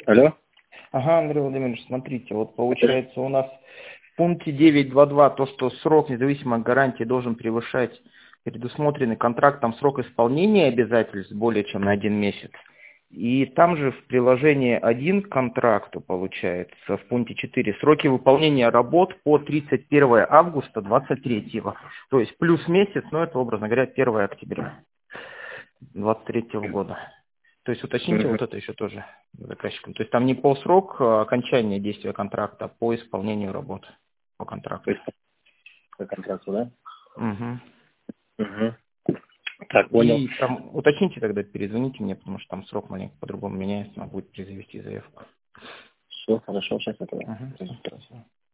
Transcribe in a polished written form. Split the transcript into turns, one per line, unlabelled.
Алло?
Ага, Андрей Владимирович, смотрите, вот получается у нас в пункте 9.2.2 то, что срок независимой гарантии должен превышать предусмотренный контрактом срок исполнения обязательств более чем на 1 месяц. И там же в приложении 1 к контракту, получается, в пункте 4, сроки выполнения работ по 31 августа 2023. То есть плюс месяц, но это, образно говоря, 1 октября 2023 года. То есть уточните вот это еще тоже заказчикам. То есть там не по срок окончания действия контракта, а по исполнению работ по
То
контракту.
есть по контракту, да?
Угу.
Угу. Так, понял.
И там уточните тогда, перезвоните мне, потому что там срок маленько по-другому меняется, надо будет перезавести заявку.
Все, хорошо, сейчас это.
Угу. Спасибо.